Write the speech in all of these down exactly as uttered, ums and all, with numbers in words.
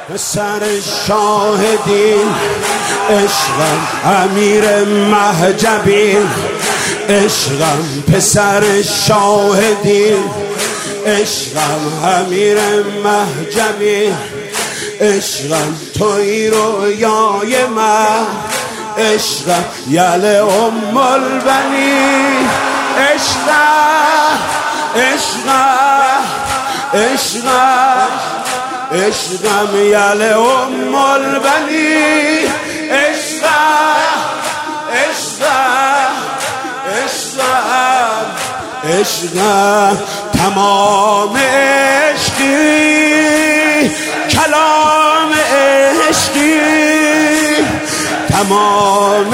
پسر شاهدین عشقم امیر مهجبین، عشقم پسر شاهدین، عشقم امیر مهجبین، عشقم توی رویای من، عشقم یل ام البنین، عشقم عشقم عشقم عشقم یل ام البنین، عشقم عشقم عشقم عشقم تمام عشقی کلام عشقی، تمام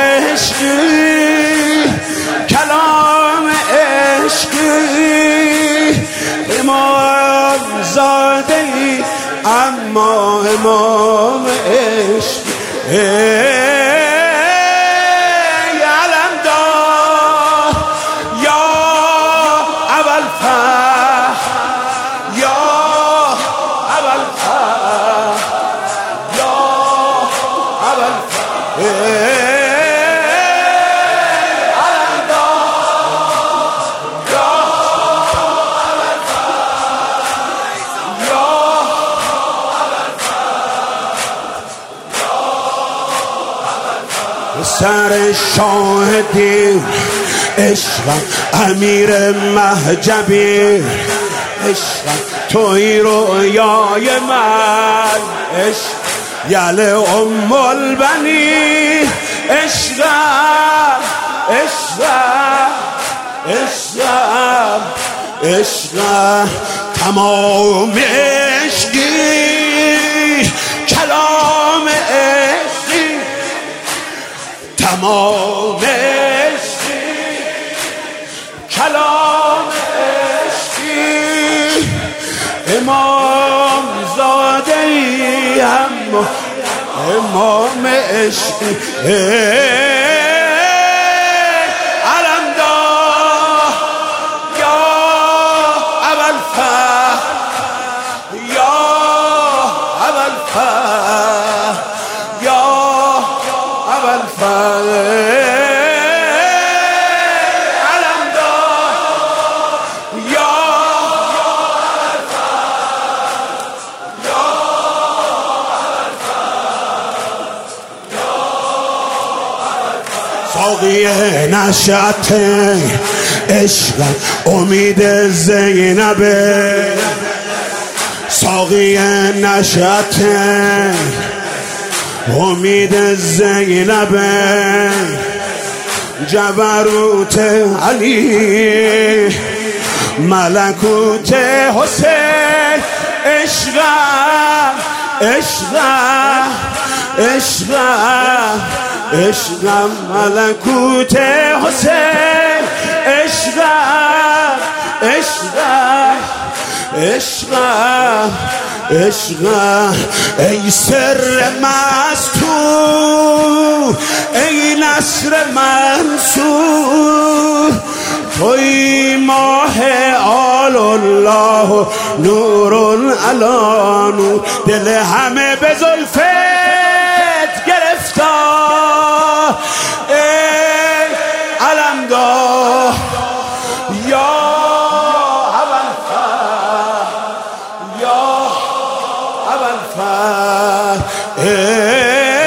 عشقی کلام عشقی، امام زاده ای اما امام عشقی. سر شاهدین عشقم امیر مهجبین، عشقم توی رویای من، عشق یل ام البنین، عشقم عشقم عشقم عشقم تمام عشقی کلام عشقی، تمام عشقی کلام عشقی، امام زاده ای اما امام عشقی. علمدار یا ابوالفتح یا ابوالفتح یا ابوالفتح، ساقی نشأت عشقم امید زینبه، ساقی نشأت امید زینبه، جبروت علی ملکوت حسین، عشقم عشقم عشقم عشقم ملکوت حسین، عشقم عشقم عشقم عشقم ای سر مستور، ای نصر منصور، توی ماه آل الله نور علی نور، دل همه به زلفت گرفتار، ای علمدار یا ابوالفتح یا ابوالفتح، ای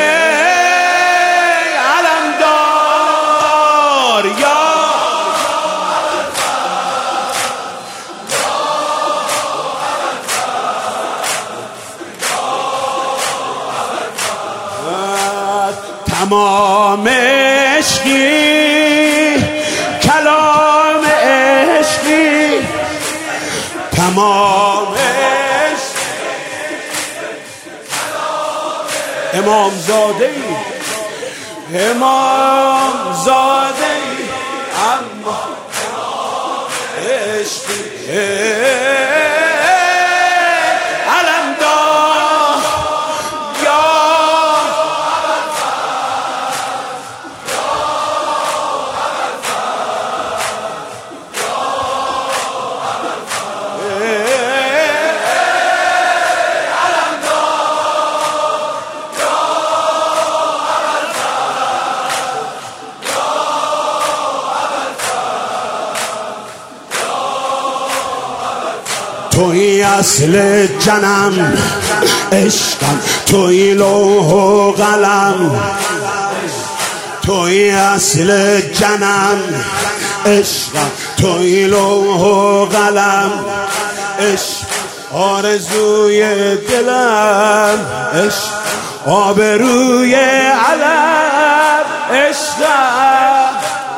علمدار یا تمام عشقی کلام عشقی، تمام عشقی امام زاده ای امام زاده ای اما عشقی، توی اصل جنم، عشقم توی لوح و قلم، توی اصل جنم، عشقم توی لوح و قلم، عشق آرزوی دلم، عشق آبروی علم، عشقم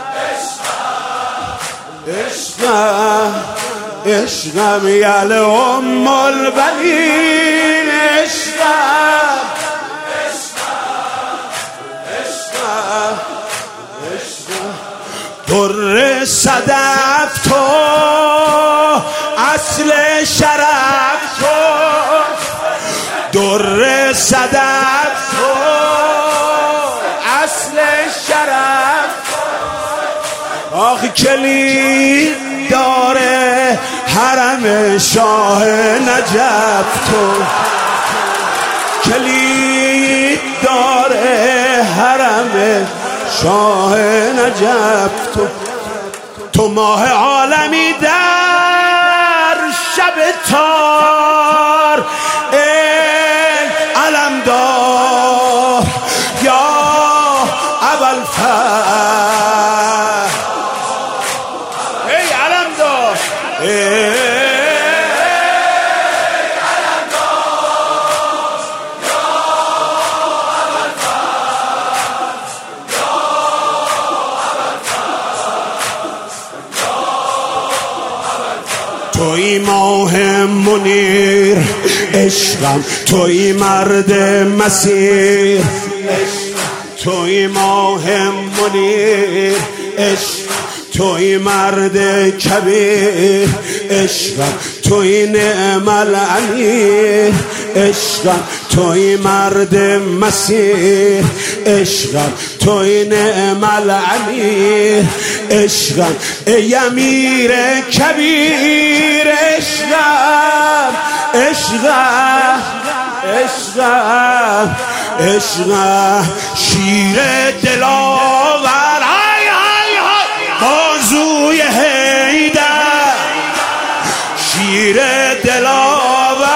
عشقم عشقم یل ام البنین، عشقم عشقم در صدف تو، اصل شرف تو، در صدف تو، اصل شرف. آخی کلید داره حرم شاه نجف تو، کلید داره حرم شاه نجف تو. تو ماه عالمی در شب تار، ای علمدار یا ابوالفضل، ای علمدار ای توی ماه منیر، عشقم توی مرد مسیر، توی ماه منیر، عشق توی مرد کبیر، عشقم توی نعم الامیر، عشقم توی مرد مسیر، عشقم توی نعم الامیر، عشقم ای امیر کبیر، عشقم عشقم عشقم عشقم شیر دلاور، های های های بازوی حیدر، شیر دلاور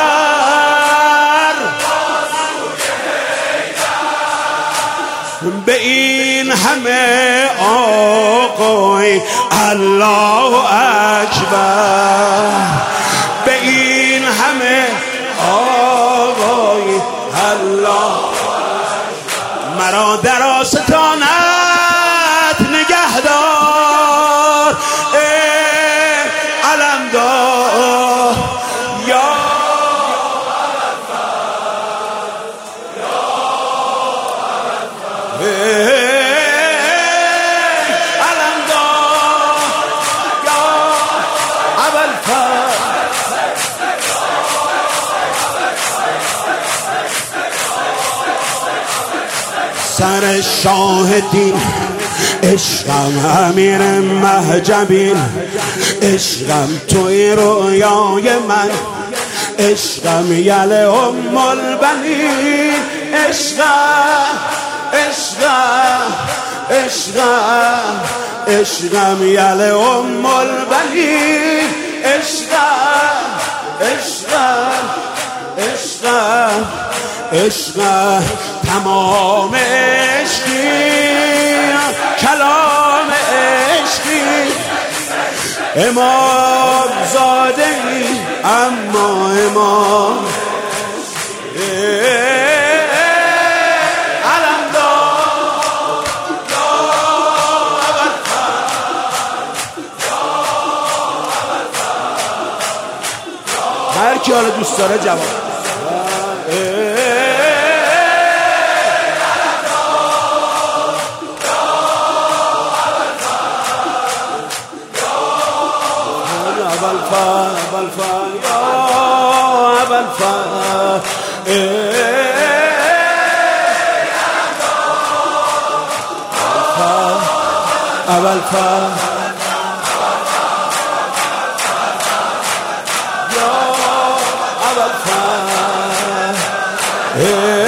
به این همه آقای الله اکبر، به این همه آقای الله مرا در آستانت نگهدار، ای علمدار یا سر شاهدین، عشقم امیر مهجبین، عشقم توی رویای من، عشقم یل ام البنین، عشقم عشقم عشقم عشقم یل ام البنین، عشقم عشقم عشقم عشقم تمام عشقی، کلام عشقی، امام زاده ای اما امام علمدار هر کی حالا دوست داره جواب ابوالفضل یا ابوالفضل، ابوالفضل یا ابوالفضل.